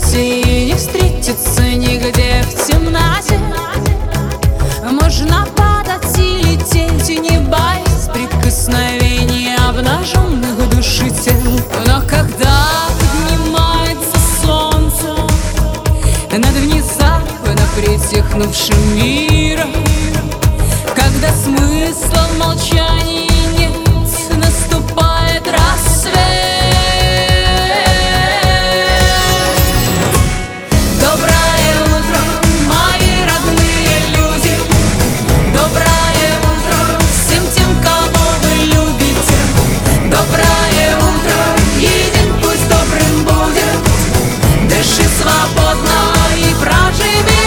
свете и не встретиться нигде в темноте. Можно падать и лететь, и не боясь прикосновения обнаженных души тел. Но когда поднимается солнце над внезапно притихнувшим миром, когда смыслом